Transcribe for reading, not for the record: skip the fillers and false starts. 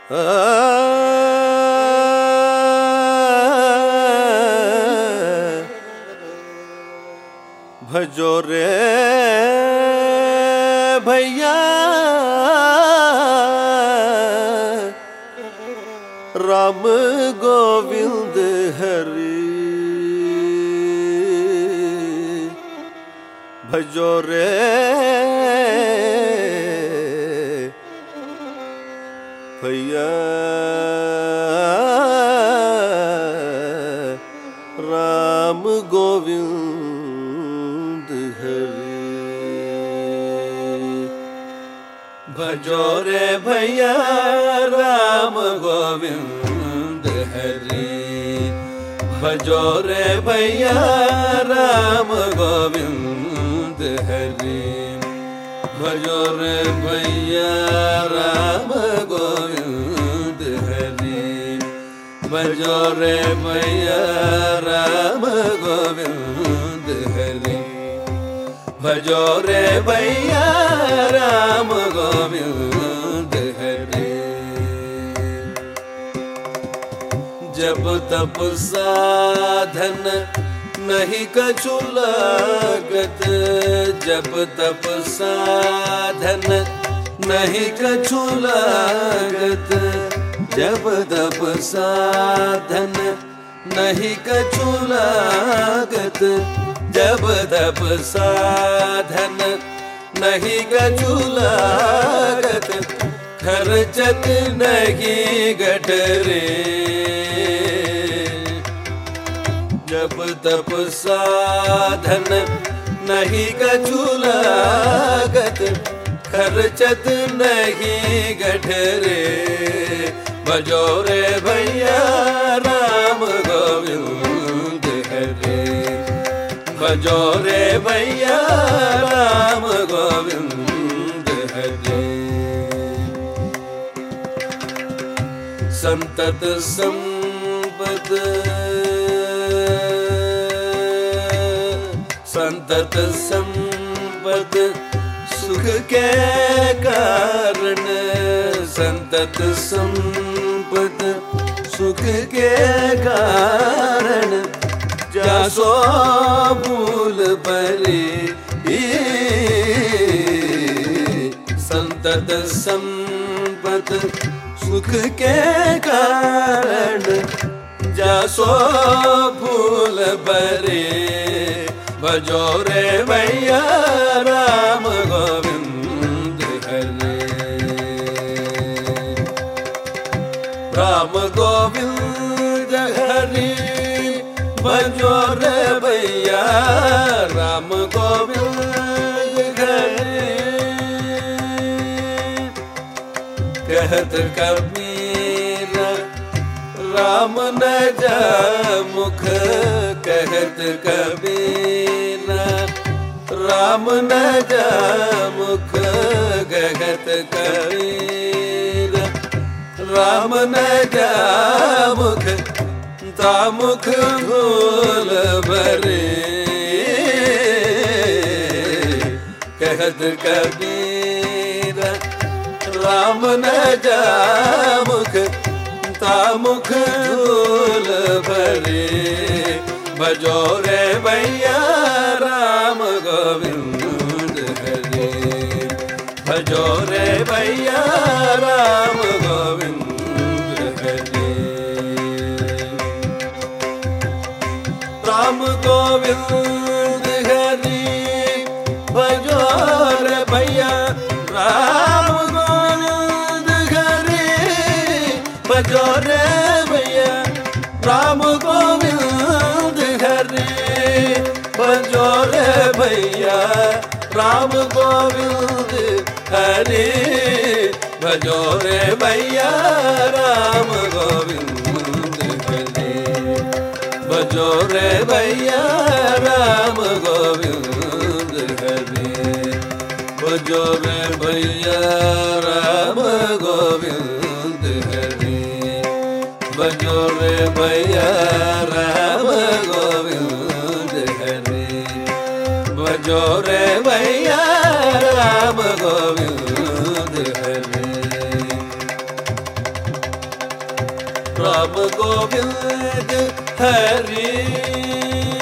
भजो रे भैया राम गोविंद हरि, भजो रे भैया राम गोविंद हरि। भजो रे भैया राम गोविंद हरि, भजो रे भैया राम गोविंद हरि, भजो रे भैया राम गोविंद हरि, भजो रे भैया राम गोविंद हरि, भजो रे भैया राम गोविंद हरि। जब तप साधन नहीं कछु लागत, जब तप साधन नहीं कछु लागत, जब तप साधन नहीं कछु लागत, जब तप साधन नहीं कछु लागत, खर्चत नहीं गठरे। जब तप साधन नहीं कछु लागत, खर्चत नहीं गठरे। भजो रे भैया राम गोविंद हरि, भजो रे भैया राम गोविंद हरि। संतत संपद संतत संपद सुख के कारण, संतत संपद सुख के कारण, जासो भूल परी। संतत संपद सुख के कारण, जासो भूल परी। भजो रे भैया राम गोविंद हरि, राम गोविंद हरि, भजो रे भैया राम गोविंद हरि। कहत कबीर राम न जा मुख, कहत कबीर राम न जा मुख, कहत कबीर राम न जा मुख, तामुख धूल भरे। कहत कबीर राम न जा मुख, तामुख धूल भरे। भजो रे भैया राम गोविंद हरि, भजो रे भैया राम गोविंद हरि। राम गोविंद हरि, भजो रे भैया राम गोविंद हरि, भजो रे भैया राम गोविंद हरि, भजो रे भैया राम गोविंद हरि, भजो रे भैया राम गोविंद हरि, भजो रे भैया राम गोविंद हरि, भजो रे भैया राम गोविंद हरि, भजो रे भैया राम गोविंद हरि, भजो रे भैया राम गोविंद हरि। राम गोविंद हरि।